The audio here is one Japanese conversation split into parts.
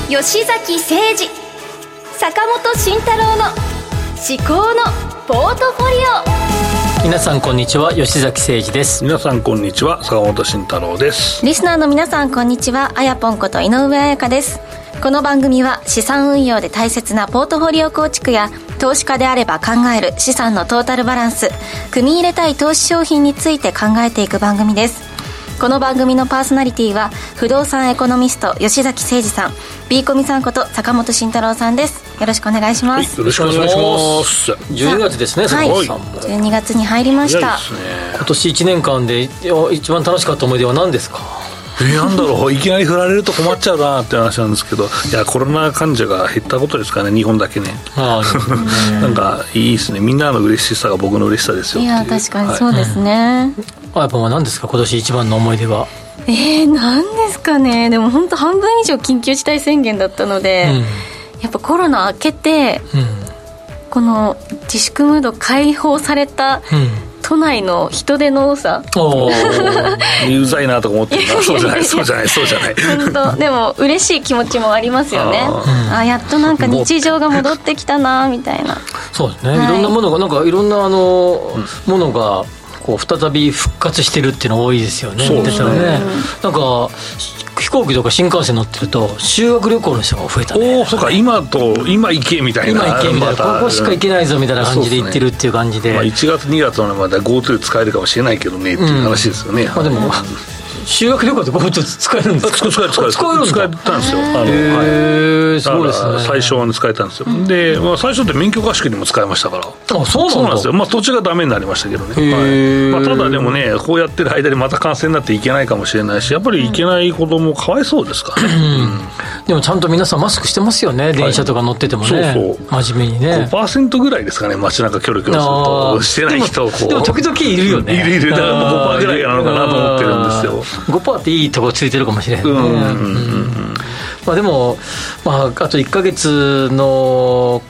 吉崎誠二、坂本慎太郎の思考のポートフォリオ。 皆さんこんにちは、吉崎誠二です。 皆さんこんにちは、坂本慎太郎です。 リスナーの皆さんこんにちは、あやぽんこと井上彩香です。この番組は資産運用で大切なポートフォリオ構築や投資家であれば考える資産のトータルバランス、組み入れたい投資商品について考えていく番組です。この番組のパーソナリティは不動産エコノミスト吉崎誠二さん、 B コミさんこと坂本慎太郎さんです。よろしくお願いします。 はい、よろしくお願いします。 12月ですね、坂本さんも、 12月に入りました。 今年1年間で一番楽しかった思い出は何ですか？ なんだろう、いきなり振られると困っちゃうなって話なんですけど、いや、コロナ患者が減ったことですかね、日本だけね。なんかいいですね、みんなの嬉しさが僕の嬉しさですよ。 いや、確かにそうですね。 あやぽんは何ですか、今年一番の思い出は。 何ですかね。でも本当半分以上緊急事態宣言だったので、やっぱコロナ明けて、この自粛ムード解放された、都内の人手の多さ、 うざいなとか思ってるな。そうじゃない本当でも嬉しい気持ちもありますよね。やっとなんか日常が戻ってきたなみたいな。 そうですね、いろんなものがなんかいろんなものがこう再び復活してるっていうの多いですよね。 そうですね。 なんか飛行機とか新幹線乗ってると修学旅行の人が増えたね。 そうか、今行けみたいな、 ここしか行けないぞみたいな感じで行ってるっていう感じで、 1月2月のまだ GoTo 使えるかもしれないけどねっていう話ですよね。 でも修学旅行って GoTo 使えるんですか？使えたんですよ。 すごいですね。 最初は使えたんですよ。で、最初って免許合宿にも使えましたから。 そうなんですよ。途中がダメになりましたけどね。ただでもね、こうやってる間にまた感染になっていけないかもしれないし、やっぱりいけない子供かわいそうですからね。 でもちゃんと皆さんマスクしてますよね、電車とか乗っててもね。真面目にね。 5% ぐらいですかね、街中キョロキョロすると。してない人をこう。でも時々いるよね。 いる。だからもう 5% ぐらいなのかなと思ってるんですよ。 5% っていいとこついてるかもしれへんね。でも、あと1ヶ月の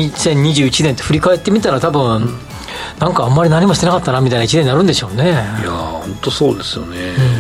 2021年って振り返ってみたら多分、なんかあんまり何もしてなかったなみたいな1年になるんでしょうね。いや本当そうですよね。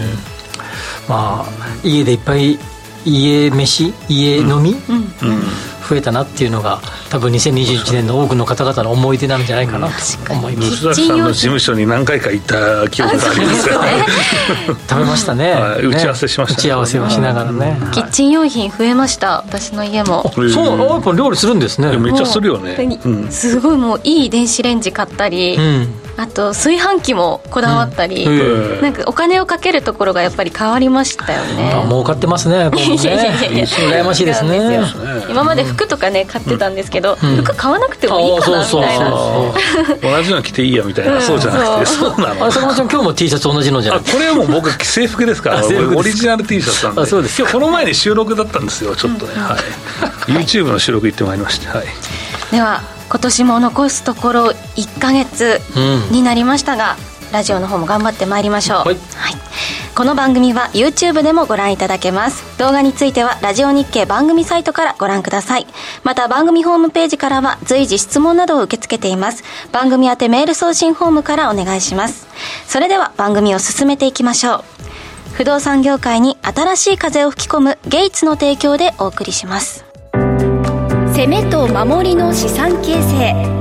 家でいっぱい家飲み、増えたなっていうのが多分2021年の多くの方々の思い出なんじゃないかなと思います。 吉崎さんの事務所に何回か行った記憶がありますよね。 食べましたね。 打ち合わせしました。 打ち合わせをしながらね。 キッチン用品増えました、私の家も。 そう、やっぱ料理するんですね。 めっちゃするよね。 すごいもういい電子レンジ買ったり、あと炊飯器もこだわったり、なんかお金をかけるところがやっぱり変わりましたよね。 儲かってますね。羨ましいですね。 今まで服とかね買ってたんですけど、服買わなくてもいいかなみたいな。 同じの着ていいやみたいな、そうじゃなくて、そうなの。 坂本ちゃん今日も T シャツ同じのじゃん。 これはもう僕制服ですからオリジナル T シャツなんで。 そうです。 今日この前に収録だったんですよ、ちょっとね。YouTube の収録行ってまいりまして。 では今年も残すところ1ヶ月になりましたが、ラジオの方も頑張ってまいりましょう。この番組は YouTube でもご覧いただけます。動画についてはラジオ日経番組サイトからご覧ください。また番組ホームページからは随時質問などを受け付けています。番組宛てメール送信フォームからお願いします。それでは番組を進めていきましょう。不動産業界に新しい風を吹き込むゲイツの提供でお送りします。 攻めと守りの資産形成。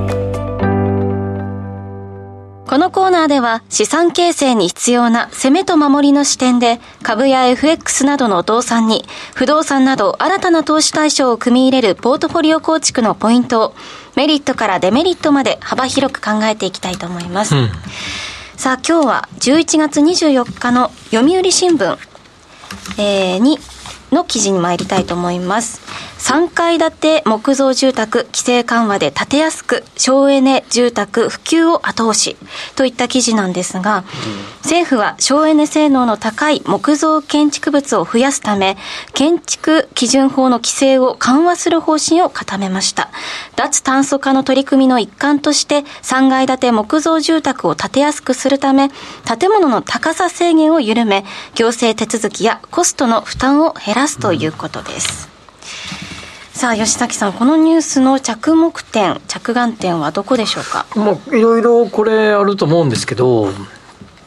このコーナーでは資産形成に必要な攻めと守りの視点で、株や FX などの動産に不動産など新たな投資対象を組み入れるポートフォリオ構築のポイントをメリットからデメリットまで幅広く考えていきたいと思います。さあ今日は11月24日の読売新聞、の記事に参りたいと思います。3階建て木造住宅規制緩和で建てやすく省エネ住宅普及を後押しといった記事なんですが、政府は省エネ性能の高い木造建築物を増やすため、建築基準法の規制を緩和する方針を固めました。脱炭素化の取り組みの一環として3階建て木造住宅を建てやすくするため、建物の高さ制限を緩め、行政手続きやコストの負担を減らすということです。さあ吉崎さん、このニュースの着眼点はどこでしょうか。 いろいろこれあると思うんですけど、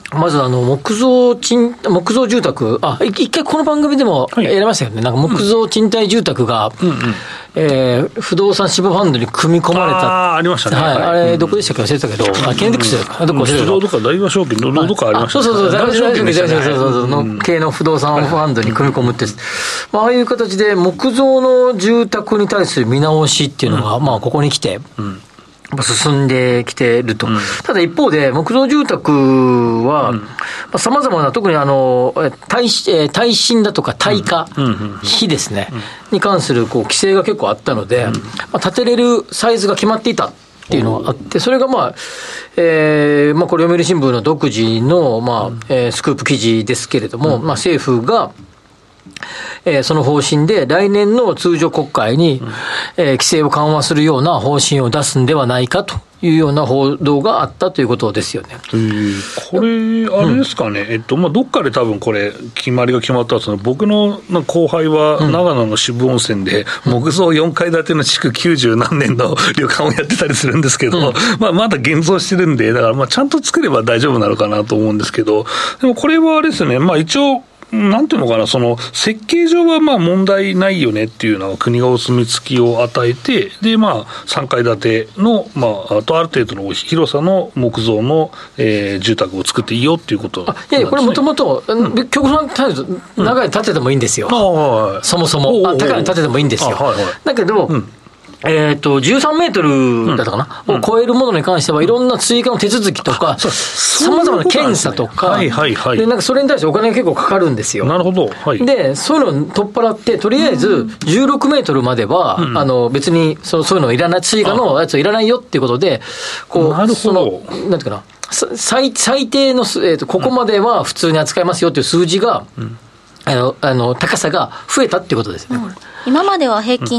まず木造住宅、一回この番組でもやりましたよね、なんか木造賃貸住宅が、不動産支部ファンドに組み込まれた、 ありましたね、 あれ、どこでしたっけ、忘れてたけど、ケネディクスで、どこ忘れてたどこ大和証券、どこありましたね、 そう、大和証券の系の不動産ファンドに組み込むって、ああいう形で木造の住宅に対する見直しっていうのが、ここに来て、進んできていると、ただ一方で木造住宅はさまざまな、特に耐震だとか耐火、火ですね、に関する規制が結構あったので、建てれるサイズが決まっていたっていうのがあって、それがこれ読売新聞の独自のスクープ記事ですけれども、政府がその方針で来年の通常国会に、規制を緩和するような方針を出すんではないかというような報道があったということですよね。 これ、あれですかね、どっかで多分これ、決まりが決まったんですけど、僕の後輩は長野の渋温泉で、木造4階建ての築90何年の旅館をやってたりするんですけど、まだ現像してるんで、だからちゃんと作れば大丈夫なのかなと思うんですけど、でもこれはあれですね、一応、なんていうのかな、その設計上は問題ないよねっていうのは国がお墨付きを与えて、で3階建てのあとある程度の広さの木造の、住宅を作っていいよっていうことなんですね。 いやこれもともと極論長い建ててもいいんですよ、そもそも高いの建ててもいいんですよ、だけど、13メートルだったかな、を超えるものに関しては、いろんな追加の手続きとか、さまざまな検査とか、でなんかそれに対してお金が結構かかるんですよ。 なるほど、 で、そういうのを取っ払って、とりあえず16メートルまでは、別にそういうのいらない、追加のやついらないよっていうことで、なんていうかな、最低の、ここまでは普通に扱いますよっていう数字が、高さが増えたっていうことですね、 今までは平均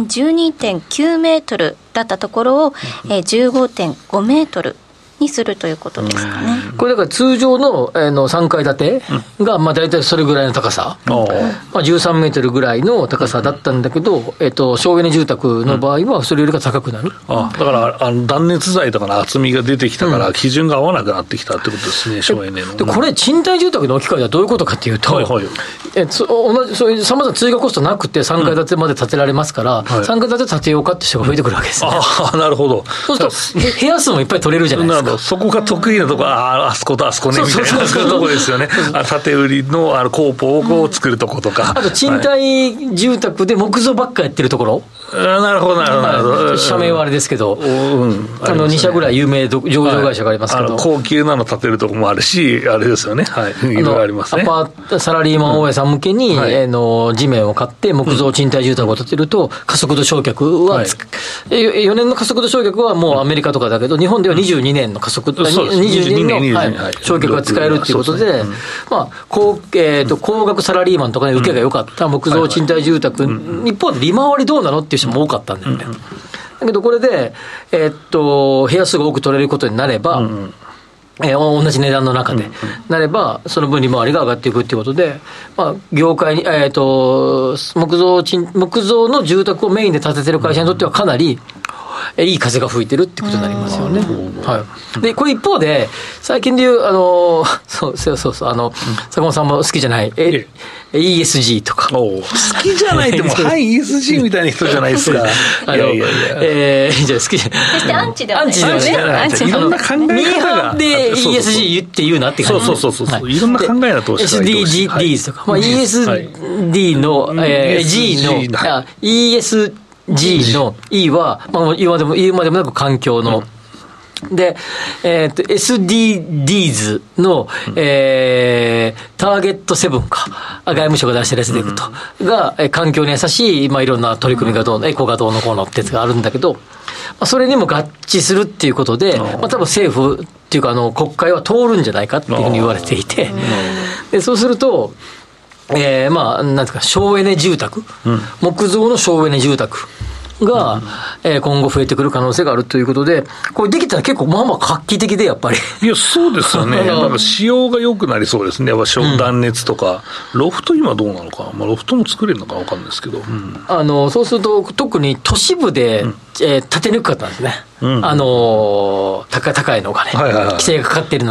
12.9 メートルだったところを、15.5 メートルにするということですかね。 これだから通常の、3階建てが、大体それぐらいの高さ、13メートルぐらいの高さだったんだけど、省エネ住宅の場合はそれよりが高くなる。 だから断熱材とかの厚みが出てきたから、基準が合わなくなってきたってことですね、省エネの。 でこれ賃貸住宅の置き換えはどういうことかというと、同じそういうさまざまな追加コストなくて3階建てまで建てられますから、3階建て建てようかって人が増えてくるわけですね。 なるほど。 そうすると部屋数もいっぱい取れるじゃないですか。 そこが得意なところ、あそことあそこねみたいなところですよね。建売りのコーポを作るとことか、 あと賃貸住宅で木造ばっかやってるところ、 なるほど、 社名はあれですけど、2社ぐらい有名上場会社がありますけど、 高級なの建てるところもあるし、あれですよね、いろいろありますね。 サラリーマン大家さん向けに、地面を買って木造賃貸住宅を建てると、加速度償却は、4年の加速度償却はもうアメリカとかだけど、日本では22年の加速22年の償却が使えるということで、高額サラリーマンとかに受けが良かった木造賃貸住宅、一方で利回りどうなのっていう人も多かったんだよね。だけどこれで、部屋数が多く取れることになれば、同じ値段の中でなれば、その分利回りが上がっていくということで、業界に、木造の住宅をメインで建ててる会社にとってはかなりいい風が吹いてるってことになりますよね。でこれ一方で最近でいう坂本さんも好きじゃない、ESG とか好きじゃないってもESG みたいな人じゃないですか。 じゃあ好きじゃない。 そしてアンチではないですね。 いろんな考え方が。 ミーハンで ESG って言うなって感じ。 そういろんな考えな投資が SDGs とか、ESD の G のESG の E は、言うまでもなく環境の、で、SDGs の、ターゲット7か、外務省が出してるやつでいくと、が、環境に優しい、いろんな取り組みがエコがどうのこうのってやつがあるんだけど、それにも合致するっていうことで、多分政府っていうか、国会は通るんじゃないかっていうふうに言われていて、でそうすると、なんですか、省エネ住宅、木造の省エネ住宅が、今後増えてくる可能性があるということで、これできたら結構画期的でやっぱり。 いや、そうですよね。なんか仕様が良くなりそうですね。断熱とか、ロフト今どうなのか、ロフトも作れるのか分かんないですけど。 そうすると、特に都市部で、建てにくかったんですね。高いのがね、規制がかかっているので。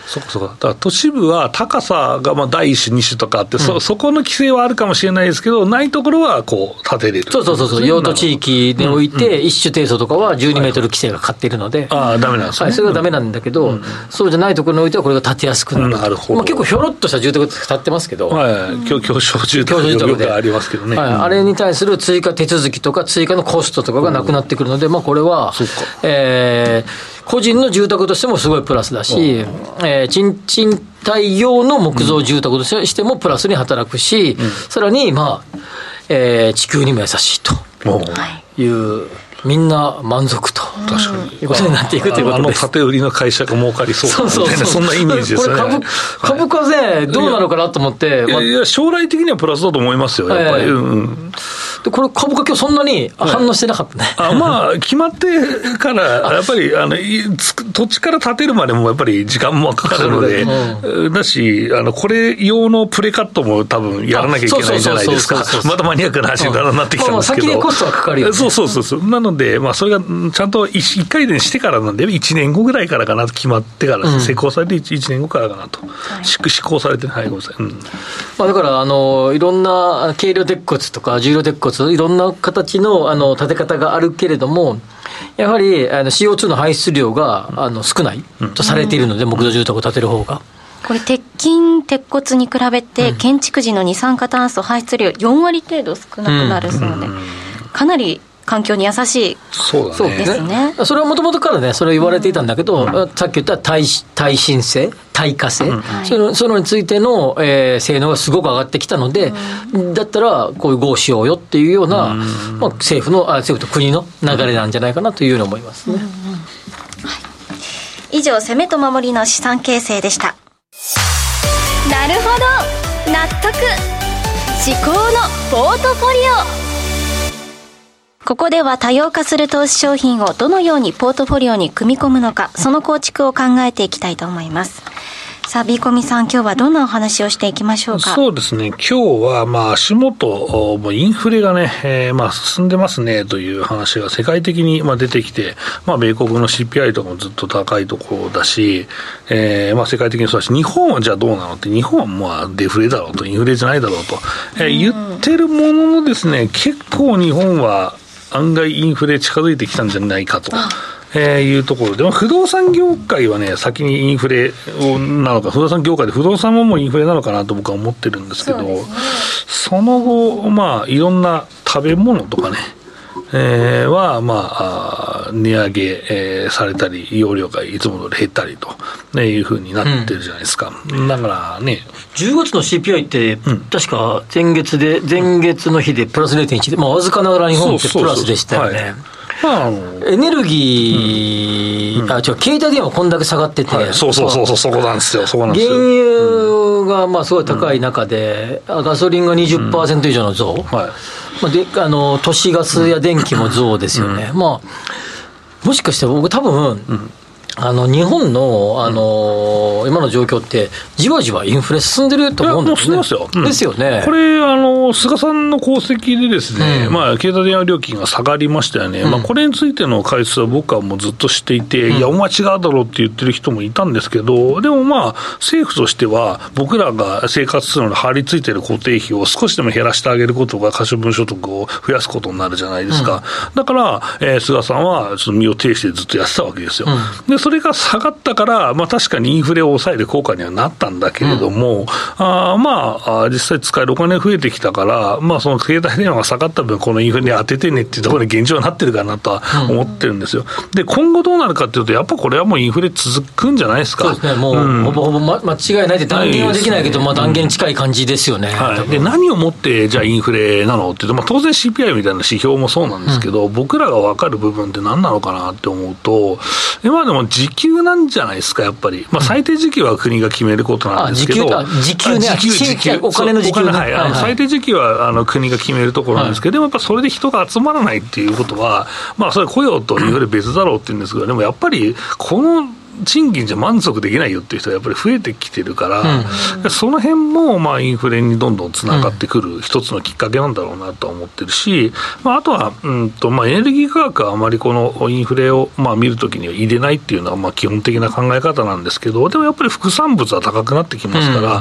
そうだから都市部は高さが第1種2種とかあって、そこの規制はあるかもしれないですけど、ないところはこう建てれる。 そう用途地域において1種定数とかは12メートル規制がかかっているので、 ダメなんですね。 それはダメなんだけど、そうじゃないところにおいてはこれが建てやすくなる。 なるほど。 結構ひょろっとした住宅建ってますけど、 狭小住宅がありますけどね。 あれに対する追加手続きとか追加のコストとかがなくなってくるので、これは個人の住宅としてもすごいプラスだし、賃貸用の木造住宅としてもプラスに働くし、さらに地球にも優しいという、みんな満足ということになっていくということです。 建売りの会社が儲かりそうみたいな、そんなイメージですよね。 これ株価ね、どうなのかなと思って、 将来的にはプラスだと思いますよ、やっぱり。 でこれ株価今日そんなに反応してなかったね。 決まってからやっぱり土地から建てるまでもやっぱり時間もかかるので、だしこれ用のプレカットも多分やらなきゃいけないじゃないですか。またマニアックな話になってきたんですけど、 先にコストはかかるよね。 そうなので、それがちゃんと1回でしてからなんで、1年後ぐらいからかなと、決まってから、施行されて1年後からかなと、施行されて、ごめんなさい。 だからいろんな軽量鉄骨とか重量鉄骨、いろんな形の建て方があるけれども、やはりCO2 の排出量が少ないとされているので、木造住宅を建てる方が。 これ鉄骨に比べて建築時の二酸化炭素排出量4割程度少なくなるそうで、かなり環境に優しいですね。 それはもともとからね、それを言われていたんだけど、さっき言った耐震性、耐火性、それについての、性能がすごく上がってきたので、だったらこういう合しようよっていうような、政府と国の流れなんじゃないかなというように思いますね。 以上、攻めと守りの資産形成でした。 なるほど、納得。思考のポートフォリオ。 ここでは多様化する投資商品をどのようにポートフォリオに組み込むのか、その構築を考えていきたいと思います。さあ、ビーコミさん、今日はどんなお話をしていきましょうか。 そうですね、今日は足元、インフレがね、進んでますねという話が世界的に出てきて、米国の CPI とかもずっと高いところだし、世界的にそうだし、日本はじゃあどうなのって、日本はデフレだろうと、インフレじゃないだろうと、言ってるもののですね、結構日本は案外インフレ近づいてきたんじゃないかというところで、不動産業界はね、先にインフレなのか、不動産業界で不動産ももうインフレなのかなと僕は思ってるんですけど、その後、いろんな食べ物とかね、は値上げ、されたり、容量がいつも通り減ったりというふうになってるじゃないですか。だからね、 10月の CPI って、確か前月の日でプラス 0.1 で、わずかながら日本ってプラスでしたよね。エネルギー、携帯電話こんだけ下がってて、 そこなんですよ、 原油がすごい高い中で、ガソリンが 20% 以上の増、都市ガスや電気も増ですよね。もしかして僕多分、日本の、今の状況って、じわじわインフレ進んでると思うんですね。 もう進んでますよ。 ですよね。 これ、菅さんの功績でですね、携帯電話料金が下がりましたよね。これについての解説は僕はもうずっと知っていて、いや、お間違いだろうって言ってる人もいたんですけど、でも政府としては、僕らが生活するのに張り付いてる固定費を少しでも減らしてあげることが可処分所得を増やすことになるじゃないですか。だから、菅さんはちょっと身を挺してずっとやってたわけですよ。でそれが下がったから、確かにインフレを抑える効果にはなったんだけれども、実際使えるお金が増えてきたから、その携帯電話が下がった分、このインフレに当ててねっていうところに現状になってるかなとは思ってるんですよ。で、今後どうなるかというと、やっぱこれはもうインフレ続くんじゃないですか。 そうですね、もう、ほぼほぼ間違いないって断言はできないけど、断言に近い感じですよね。 で、何をもって、じゃあインフレなのっていうと、当然 CPI みたいな指標もそうなんですけど、僕らが分かる部分って何なのかなって思うと、今でも時給なんじゃないですか、やっぱり。最低時給は国が決めることなんですけど、 時給ね、お金の時給ね。 最低時給は国が決めるところなんですけど、でもやっぱそれで人が集まらないっていうことは、それ雇用とインフレ別だろうって言うんですけど、でもやっぱりこの賃金じゃ満足できないよっていう人がやっぱり増えてきてるから、その辺もまあインフレにどんどんつながってくる一つのきっかけなんだろうなとは思ってるし、あとはまあエネルギー価格はあまりこのインフレをまあ見るときには入れないっていうのはまあ基本的な考え方なんですけど、でもやっぱり副産物は高くなってきますから、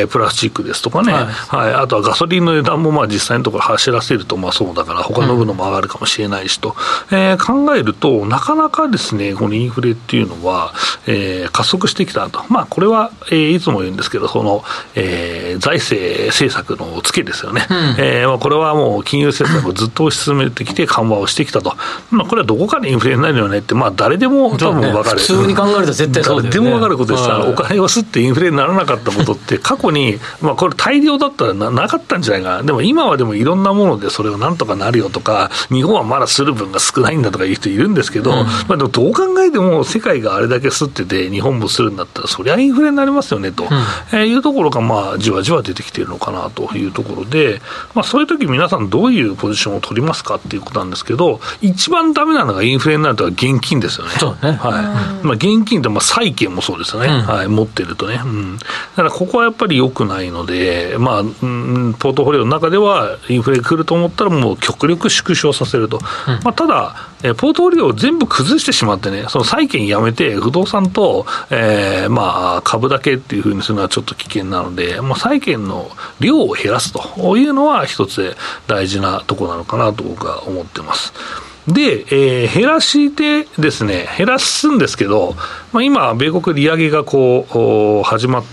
プラスチックですとかね、あとはガソリンの値段もまあ実際のところ走らせるとまあそうだから他の分のも上がるかもしれないしと、考えるとなかなかですねこのインフレっていうのは、加速してきたと。まあこれは、いつも言うんですけどその、財政政策のツケですよね、まあ、これはもう金融政策をずっと推し進めてきて緩和をしてきたと、まあ、これはどこかでインフレになるよねって、まあ、誰でも多分分かる、 普通に考えると絶対そうだよね。 誰でも分かることです。お金を吸ってインフレにならなかったことって過去に、まあ、これ大量だったら なかったんじゃないかな。でも今はでもいろんなものでそれをなんとかなるよとか、日本はまだする分が少ないんだとかいう人いるんですけど、まあ、でもどう考えても世界があれだけ吸ってて日本もするんだったらそりゃインフレになりますよねと、いうところがまあじわじわ出てきているのかなというところで、まあ、そういう時皆さんどういうポジションを取りますかっていうことなんですけど、一番ダメなのがインフレになるとは現金ですよね。 そうね、 まあ、現金ってまあ債券もそうですよね、持ってるとね、だからここはやっぱり良くないので、まあポートフォリオの中ではインフレ来ると思ったらもう極力縮小させると、まあ、ただポートフォリオを全部崩してしまってね、その債券やめて不動産と、まあ株だけっていうふうにするのはちょっと危険なので、まあ、債券の量を減らすというのは一つ大事なところなのかなと僕は思ってます。で、減らしてですね、減らすんですけど、まあ、今、米国利上げがこう始まって、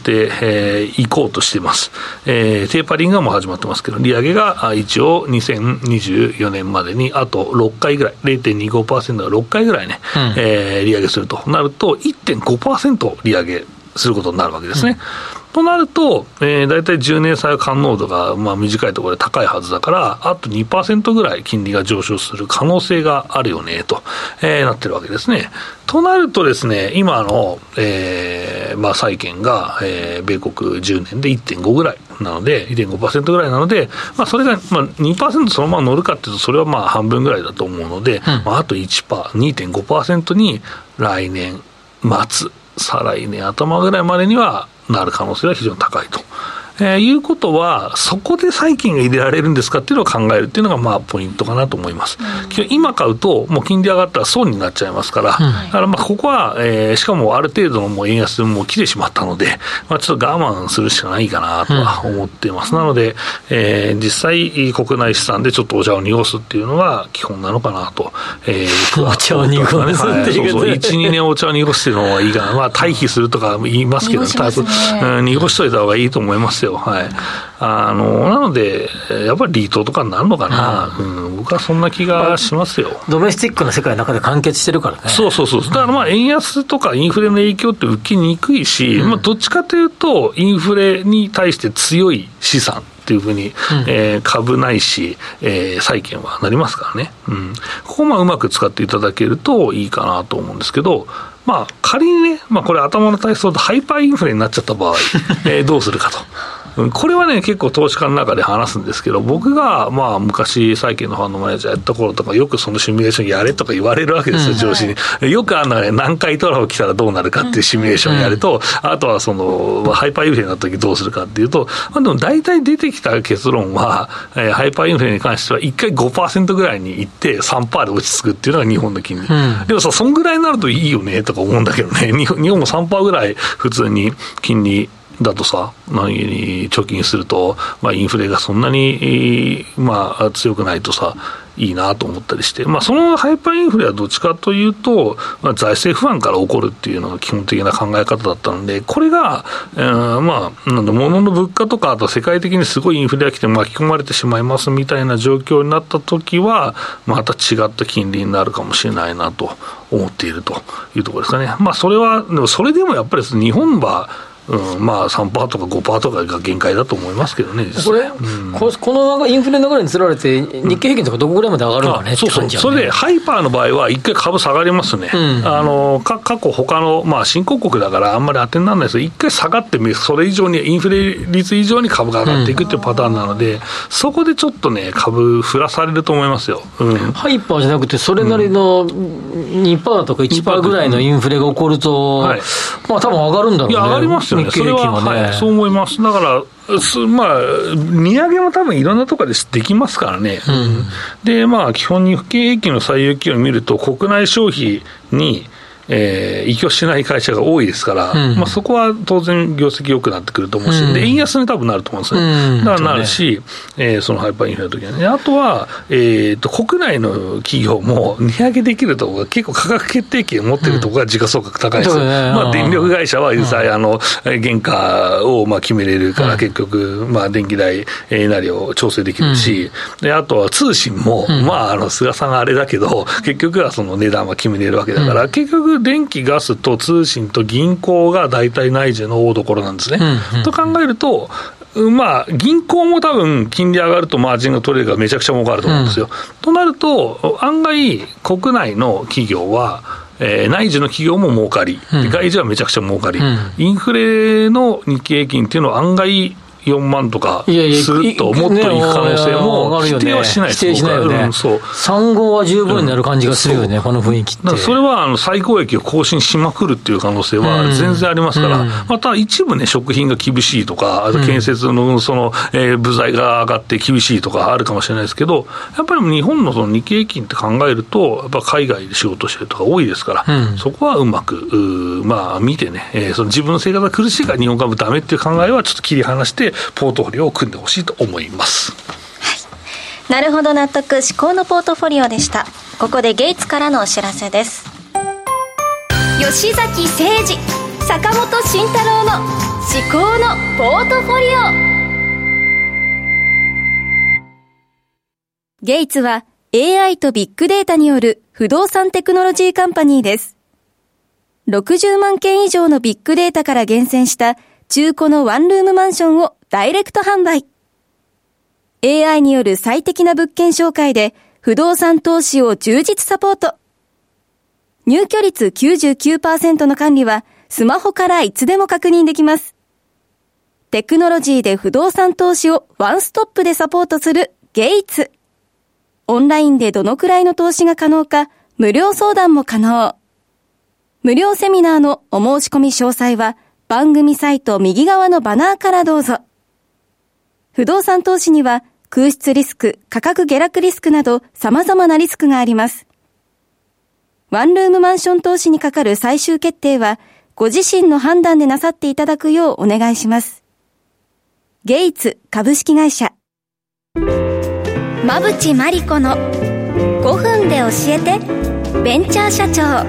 いこうとしています。テーパリングがもう始まってますけど、利上げが一応2024年までにあと6回ぐらい、0.25% が6回ぐらいね、利上げするとなると 1.5% 利上げすることになるわけですね。となると、大体10年債感濃度がまあ短いところで高いはずだから、あと 2% ぐらい金利が上昇する可能性があるよねと、なってるわけですね。となるとですね、今の、まあ、債券が、米国10年で 1.5 ぐらいなので 1.5% ぐらいなので、まあ、それが、まあ、2% そのまま乗るかっていうとそれはまあ半分ぐらいだと思うので、まあ、あと 1%、2.5% に来年末再来年頭ぐらいまでにはなる可能性は非常に高いと。いうことは、そこで債券が入れられるんですかっていうのを考えるっていうのがまあポイントかなと思います。今買うともう金利上がったら損になっちゃいますから、だからまあここは、しかもある程度のもう円安も来てしまったので、まあ、ちょっと我慢するしかないかなとは思っています。なので、実際国内資産でちょっとお茶を濁すっていうのが基本なのかなと。 お茶を濁すっていうか、ね、 そうそう、1、2年お茶を濁すっていうのはいいかな。まあ退避するとか言いますけど、濁しといた方がいいと思いますよ。はい、なのでやっぱりリートとかになるのかな、僕はそんな気がしますよ。 ドメスティックの世界の中で完結してるからね。 そうそうそう。だからまあ円安とかインフレの影響って受けにくいし、まあ、どっちかというとインフレに対して強い資産っていうふうに、株ないし、債券はなりますからね、ここもうまく使っていただけるといいかなと思うんですけど、まあ、仮にね、まあ、これ頭の体操でハイパーインフレになっちゃった場合、どうするかと。これはね、結構投資家の中で話すんですけど、僕がまあ昔債券のファンドマネージャーやった頃とか、よくそのシミュレーションやれとか言われるわけですよ、上司に。よく南海トラフ来たらどうなるかっていうシミュレーションやると、あとはそのハイパーインフレになった時どうするかっていうと、まあ、でも大体出てきた結論は、ハイパーインフレに関しては1回 5% ぐらいに行って 3% で落ち着くっていうのが日本の金利、でもさ、そんぐらいになるといいよねとか思うんだけどね、日本も 3% ぐらい普通に金利だとさ、何に貯金すると、まあ、インフレがそんなに、まあ、強くないとさ、いいなと思ったりして、まあ、そのハイパーインフレはどっちかというと、まあ、財政不安から起こるっていうのが基本的な考え方だったので、これが、まあ、物の物価とか、あと世界的にすごいインフレが来て巻き込まれてしまいますみたいな状況になったときは、また違った金利になるかもしれないなと思っているというところですかね。まあ、それは、でもそれでもやっぱり日本は、 まあ 3% とか 5% とかが限界だと思いますけどね。 これ、このインフレの流れにつられて日経平均とかどこぐらいまで上がるのかね、 そうそう、それでハイパーの場合は一回株下がりますね。過去他の、まあ、新興国だからあんまり当てにならないですけど、一回下がってそれ以上にインフレ率以上に株が上がっていくっていうパターンなので、そこでちょっとね株振らされると思いますよ。 ハイパーじゃなくてそれなりの 2% とか 1% ぐらいのインフレが起こると、まあ多分上がるんだろうね。 いや上がりますよね。 日経平均はね。 それは、そう思います。だからまあ、利上げも多分いろんなところでできますからね。で、まあ、基本日経平均の最有機を見ると、国内消費に依拠しない会社が多いですから、まあ、そこは当然業績良くなってくると思うし、で円安に多分なると思うんですね。だからなるし、そのハイパーインフレの時はね。あとは、国内の企業も値上げできるところが結構価格決定権を持ってるところが時価総額高いんですよ。まあ、電力会社は実際原価をまあ決めれるから結局、まあ、電気代なりを調整できるし、であとは通信も、まあ、菅さんがあれだけど結局はその値段は決めれるわけだから、結局電気、ガスと通信と銀行が大体内需の大所なんですね。と考えると、まあ、銀行も多分金利上がるとマージンが取れるからめちゃくちゃ儲かると思うんですよ。となると、案外、国内の企業は、内需の企業も儲かり、外需はめちゃくちゃ儲かり、インフレの日経平均っていうのは案外、4万とかするともっといく可能性も否定はしないです。 否定しないよね。3号は十分になる感じがするよね、この雰囲気って。 それは最高益を更新しまくるっていう可能性は全然ありますから、また一部ね、食品が厳しいとか、あと建設のその部材が上がって厳しいとかあるかもしれないですけど、やっぱり日本のその日経平均って考えると、やっぱ海外で仕事してるとか多いですから、そこはうまくまあ見てね、その自分の生活が苦しいから日本株ダメっていう考えはちょっと切り離してポートフォリオを組んでほしいと思います。 はい、なるほど、納得。思考のポートフォリオでした。ここでゲイツからのお知らせです。 吉崎誠二、坂本慎太郎の思考のポートフォリオ。ゲイツは AI とビッグデータによる不動産テクノロジーカンパニーです。60万件以上のビッグデータから厳選した中古のワンルームマンションをダイレクト販売。AI による最適な物件紹介で不動産投資を充実サポート。入居率 99% の管理はスマホからいつでも確認できます。テクノロジーで不動産投資をワンストップでサポートするゲイツ。オンラインでどのくらいの投資が可能か無料相談も可能。無料セミナーのお申し込み詳細は番組サイト右側のバナーからどうぞ。不動産投資には空室リスク、価格下落リスクなど様々なリスクがあります。ワンルームマンション投資にかかる最終決定はご自身の判断でなさっていただくようお願いします。ゲイツ株式会社。馬淵真理子の5分で教えてベンチャー社長。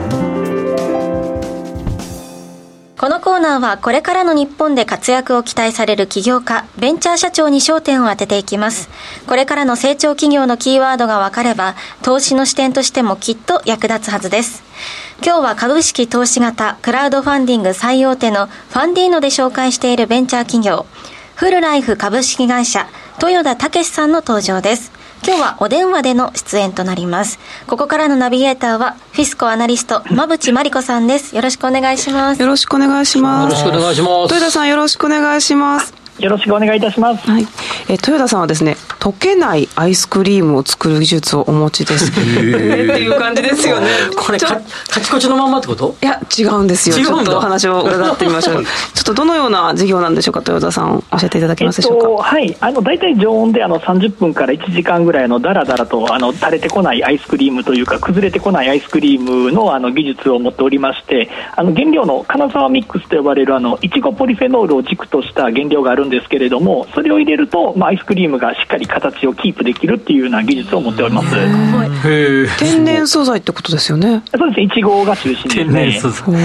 このコーナーはこれからの日本で活躍を期待される起業家、ベンチャー社長に焦点を当てていきます。これからの成長企業のキーワードが分かれば、投資の視点としてもきっと役立つはずです。今日は株式投資型クラウドファンディング最大手のファンディーノで紹介しているベンチャー企業、フルライフ株式会社、豊田武さんの登場です。今日はお電話での出演となります。ここからのナビゲーターはフィスコアナリスト馬淵真理子さんです。よろしくお願いします。 よろしくお願いします。 よろしくお願いします。 豊田さん、よろしくお願いします。 よろしくお願いいたします。 はい。豊田さんはですね、溶けないアイスクリームを作る技術をお持ちです。っていう感じですよね。 これカチコチのまんまってこと？ いや、違うんですよ。ちょっとお話を伺ってみましょう。ちょっとどのような事業なんでしょうか、豊田さん、教えていただけますでしょうか。 はい。大体常温で30分から1時間ぐらいダラダラと垂れてこないアイスクリームというか崩れてこないアイスクリームの技術を持っておりまして、原料の金沢ミックスと呼ばれるイチゴポリフェノールを軸とした原料があるんですけれども、それを入れると、アイスクリームがしっかり形をキープできるっていうような技術を持っております。 天然素材ってことですよね。 そうですね、イチゴが中心ですね。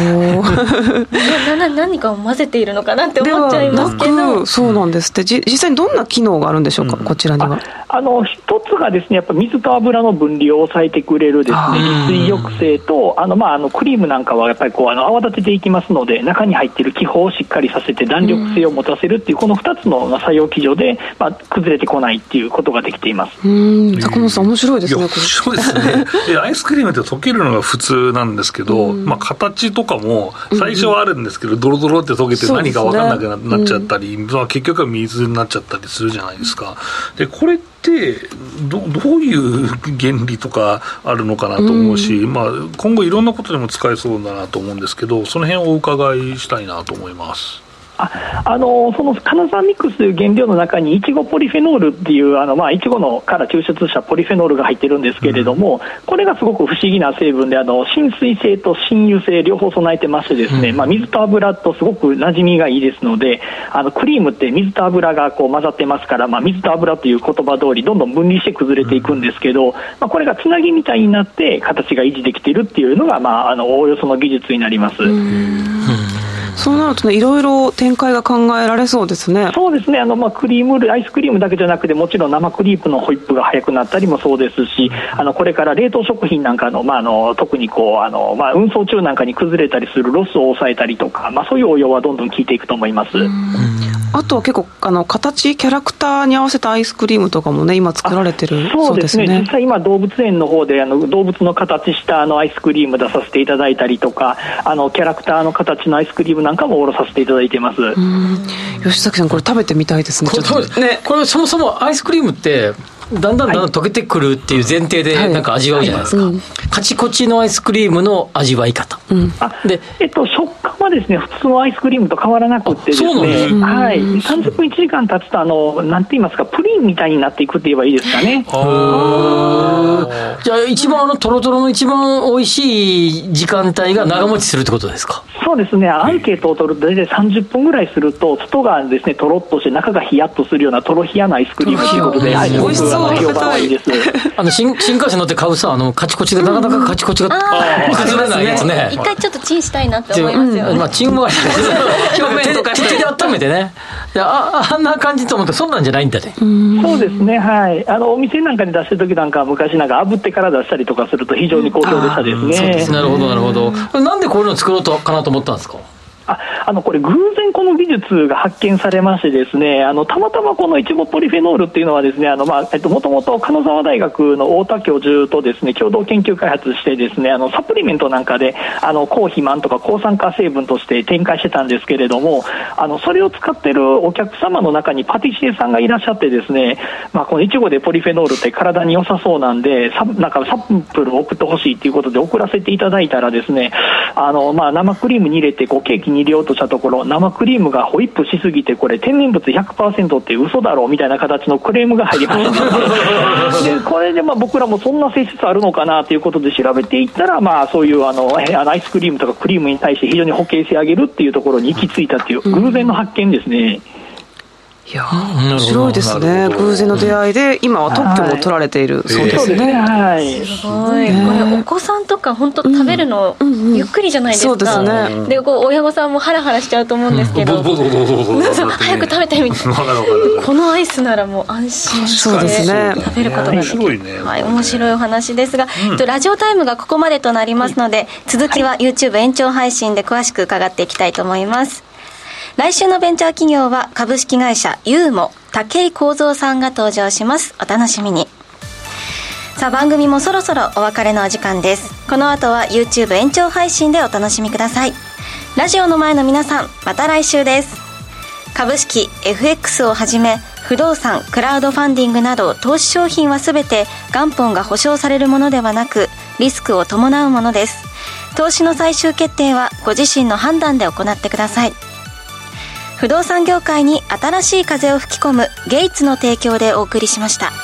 何かを混ぜているのかなって思っちゃいますけど。 そうなんですって。実際にどんな機能があるんでしょうか、こちらには。 一つがですね、やっぱ水と油の分離を抑えてくれるですね、利水抑制と、クリームなんかはやっぱり泡立てていきますので、中に入っている気泡をしっかりさせて弾力性を持たせるっていう、この2つの作用機序で、崩れてこないっていうことができています。 坂本さん面白いですね。 面白いですね。アイスクリームって溶けるのが普通なんですけど、形とかも最初はあるんですけど、ドロドロって溶けて何か分かんなくなっちゃったり、結局は水になっちゃったりするじゃないですか。でこれってどういう原理とかあるのかなと思うし、今後いろんなことでも使えそうだなと思うんですけど、その辺をお伺いしたいなと思います。 その金沢ミックスという原料の中にイチゴポリフェノールっていうイチゴのから抽出したポリフェノールが入ってるんですけれども、これがすごく不思議な成分で親水性と親油性両方備えてましてですね、水と油とすごく馴染みがいいですので、クリームって水と油が混ざってますから、水と油という言葉通りどんどん分離して崩れていくんですけど、これがつなぎみたいになって形が維持できているっていうのがおおよその技術になります。 そうなるとね、いろいろ展開が考えられそうですね。 そうですね、クリームアイスクリームだけじゃなくて、もちろん生クリームのホイップが早くなったりもそうですし、これから冷凍食品なんかの、特に運送中なんかに崩れたりするロスを抑えたりとか、そういう応用はどんどん効いていくと思います。 あとは結構形キャラクターに合わせたアイスクリームとかもね、今作られてるそうですね。 実際今動物園の方で動物の形したアイスクリーム出させていただいたりとか、キャラクターの形のアイスクリームなんかもおろさせていただいています。 吉崎さん、これ食べてみたいですね。 これそもそもアイスクリームってだんだん溶けてくるっていう前提でなんか味わうじゃないですか、カチコチのアイスクリームの味わい方、 で食感はですね、普通のアイスクリームと変わらなくてですね、30分1時間経つとなんて言いますか、プリンみたいになっていくって言えばいいですかね。 じゃあ一番トロトロの一番美味しい時間帯が長持ちするってことですか。 そうですね、アンケートを取ると大体30分ぐらいすると、外がですねとろっとして中がヒヤッとするようなトロヒヤなアイスクリームということで、 美味しそう、 評判はいいです。 新幹線乗って買うさ、カチコチがなかなかカチコチが崩れないやつね。 一回ちょっとチンしたいなって思いますよね。 チンも表面とか手で温めてね、あんな感じと思って、そんなんじゃないんだね。 そうですね、はい。お店なんかに出してる時なんか昔なんか炙ってから出したりとかすると非常に好評でしたですね。 なるほどなるほど。なんでこういうのを作ろうとかなと思ったんですか。 これ偶然この技術が発見されましてですね、たまたまこのイチゴポリフェノールっていうのはですね、もともと金沢大学の太田教授とですね共同研究開発してですね、サプリメントなんかで抗肥満とか抗酸化成分として展開してたんですけれども、それを使ってるお客様の中にパティシエさんがいらっしゃってですね、このイチゴでポリフェノールって体に良さそうなんで、なんかサンプルを送ってほしいということで送らせていただいたらですね、生クリームに入れてケーキに入れようとしたところ、生クリームがホイップしすぎてこれ天然物 100% って嘘だろうみたいな形のクレームが入りましたでこれで僕らもそんな性質あるのかなということで調べていったら、そういうアイスクリームとかクリームに対して非常に保険性上げるっていうところに行き着いたっていう偶然の発見ですね。 いや面白いですね。偶然の出会いで今は特許も取られているそうですね。 すごい。これお子さんとか本当食べるのゆっくりじゃないですか。 そうですね。 で親御さんもハラハラしちゃうと思うんですけど、早く食べてみたい。このアイスならもう安心して食べることができる。面白いお話ですが、ラジオタイムがここまでとなりますので、続きは YouTube 延長配信で詳しく伺っていきたいと思います。来週のベンチャー企業は株式会社ユーモ武井幸三さんが登場します。お楽しみに。さあ番組もそろそろお別れのお時間です。この後は YouTube 延長配信でお楽しみください。ラジオの前の皆さん、また来週です。株式 FX をはじめ不動産、クラウドファンディングなど投資商品はすべて元本が保証されるものではなく、リスクを伴うものです。投資の最終決定はご自身の判断で行ってください。不動産業界に新しい風を吹き込むゲイツの提供でお送りしました。